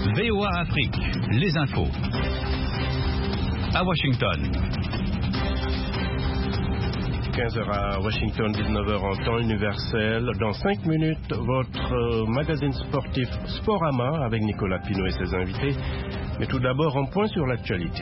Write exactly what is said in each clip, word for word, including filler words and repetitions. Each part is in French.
V O A Afrique, les infos. À Washington. quinze heures à Washington, dix-neuf heures en temps universel. Dans cinq minutes, votre magazine sportif Sporama avec Nicolas Pinault et ses invités. Mais tout d'abord, un point sur l'actualité.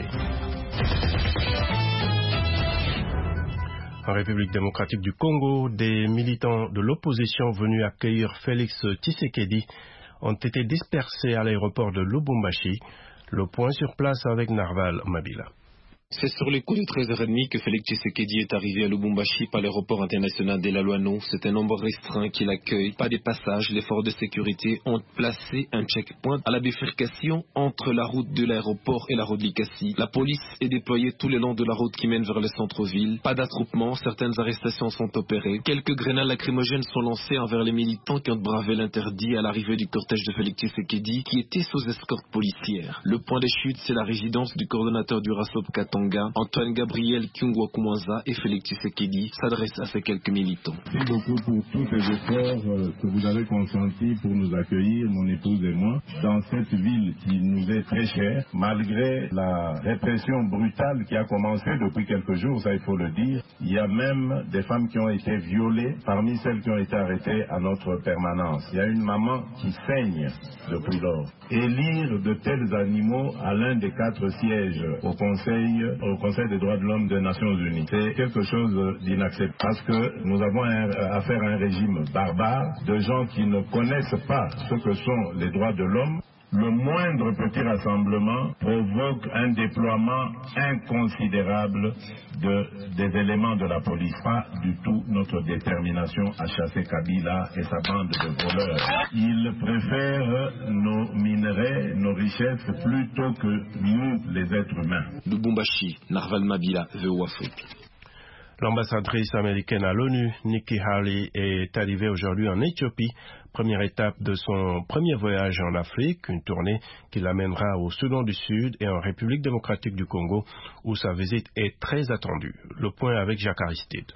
En République démocratique du Congo, des militants de l'opposition venus accueillir Félix Tshisekedi ont été dispersés à l'aéroport de Lubumbashi. Le point sur place avec Narval Mabila. C'est sur les coups de treize heures trente que Félix Tshisekedi est arrivé à Lubumbashi par l'aéroport international de la Louano. C'est un nombre restreint qui l'accueille. Pas de passage, les forces de sécurité ont placé un checkpoint à la bifurcation entre la route de l'aéroport et la route Likasi. La police est déployée tout le long de la route qui mène vers le centre-ville. Pas d'attroupement, certaines arrestations sont opérées. Quelques grenades lacrymogènes sont lancées envers les militants qui ont bravé l'interdit à l'arrivée du cortège de Félix Tshisekedi qui était sous escorte policière. Le point de chute, c'est la résidence du coordonnateur du RASOP Katanga. Antoine Gabriel Kyungwa Koumanza et Félix Tshisekedi s'adressent à ces quelques militants. Merci beaucoup pour tous ces efforts que vous avez consentis pour nous accueillir, mon épouse et moi, dans cette ville qui nous est très chère, malgré la répression brutale qui a commencé depuis quelques jours, ça il faut le dire. Il y a même des femmes qui ont été violées parmi celles qui ont été arrêtées à notre permanence. Il y a une maman qui saigne depuis lors. Élire de tels animaux à l'un des quatre sièges au Conseil au Conseil des droits de l'homme des Nations Unies. C'est quelque chose d'inacceptable parce que nous avons un, affaire à un régime barbare de gens qui ne connaissent pas ce que sont les droits de l'homme. Le moindre petit rassemblement provoque un déploiement inconsidérable de, des éléments de la police. Pas du tout notre détermination à chasser Kabila et sa bande de voleurs. Ils préfèrent nos minerais, nos richesses, plutôt que nous, les êtres humains. Lubumbashi, Narval Mabila, V O A Afrique. L'ambassadrice américaine à l'ONU, Nikki Haley, est arrivée aujourd'hui en Éthiopie, première étape de son premier voyage en Afrique, une tournée qui l'amènera au Soudan du Sud et en République démocratique du Congo, où sa visite est très attendue. Le point avec Jacques Aristide.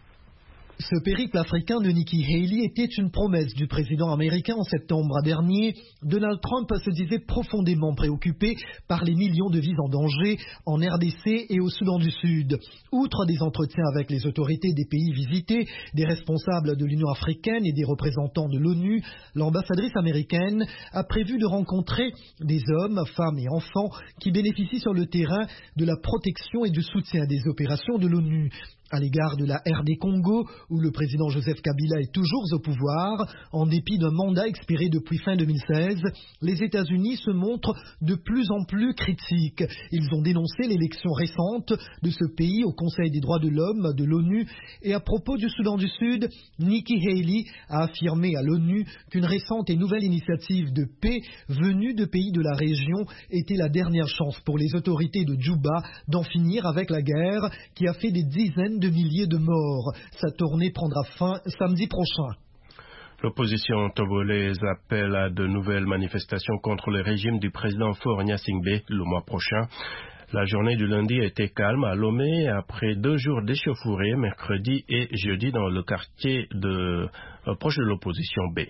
Ce périple africain de Nikki Haley était une promesse du président américain en septembre dernier. Donald Trump se disait profondément préoccupé par les millions de vies en danger en R D C et au Soudan du Sud. Outre des entretiens avec les autorités des pays visités, des responsables de l'Union africaine et des représentants de l'ONU, l'ambassadrice américaine a prévu de rencontrer des hommes, femmes et enfants qui bénéficient sur le terrain de la protection et du soutien des opérations de l'ONU. À l'égard de la R D Congo, où le président Joseph Kabila est toujours au pouvoir, en dépit d'un mandat expiré depuis fin deux mille seize, les États-Unis se montrent de plus en plus critiques. Ils ont dénoncé l'élection récente de ce pays au Conseil des droits de l'homme de l'ONU et à propos du Soudan du Sud, Nikki Haley a affirmé à l'ONU qu'une récente et nouvelle initiative de paix venue de pays de la région était la dernière chance pour les autorités de Djouba d'en finir avec la guerre qui a fait des dizaines de milliers de morts. Sa tournée prendra fin samedi prochain. L'opposition togolaise appelle à de nouvelles manifestations contre le régime du président Faure Gnassingbé le mois prochain. La journée du lundi a été calme à Lomé après deux jours d'échauffourée, mercredi et jeudi dans le quartier de, euh, proche de l'opposition B.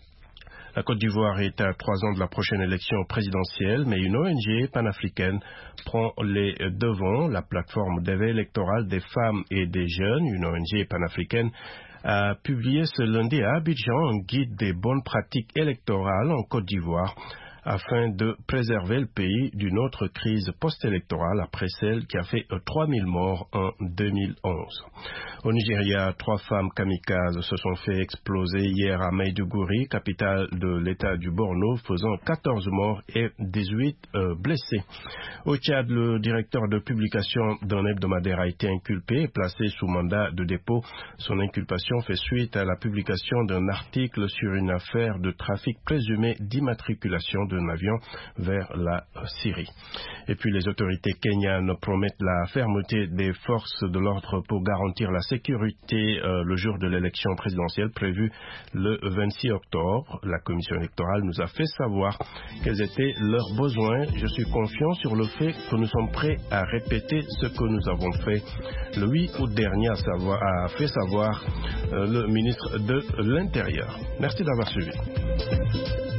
La Côte d'Ivoire est à trois ans de la prochaine élection présidentielle, mais une O N G panafricaine prend les devants. La plateforme d'éveil électoral des femmes et des jeunes, une O N G panafricaine, a publié ce lundi à Abidjan un guide des bonnes pratiques électorales en Côte d'Ivoire afin de préserver le pays d'une autre crise post-électorale après celle qui a fait trois mille morts en deux mille onze. Au Nigeria, trois femmes kamikazes se sont fait exploser hier à Maiduguri, capitale de l'État du Borno, faisant quatorze morts et dix-huit euh, blessés. Au Tchad, le directeur de publication d'un hebdomadaire a été inculpé et placé sous mandat de dépôt. Son inculpation fait suite à la publication d'un article sur une affaire de trafic présumé d'immatriculation d'un avion vers la Syrie. Et puis les autorités kenyanes promettent la fermeté des forces de l'ordre pour garantir la sécurité euh, le jour de l'élection présidentielle prévue le vingt-six octobre. La commission électorale nous a fait savoir quels étaient leurs besoins. Je suis confiant sur le fait que nous sommes prêts à répéter ce que nous avons fait le huit août dernier, à savoir, a fait savoir euh, le ministre de l'Intérieur. Merci d'avoir suivi.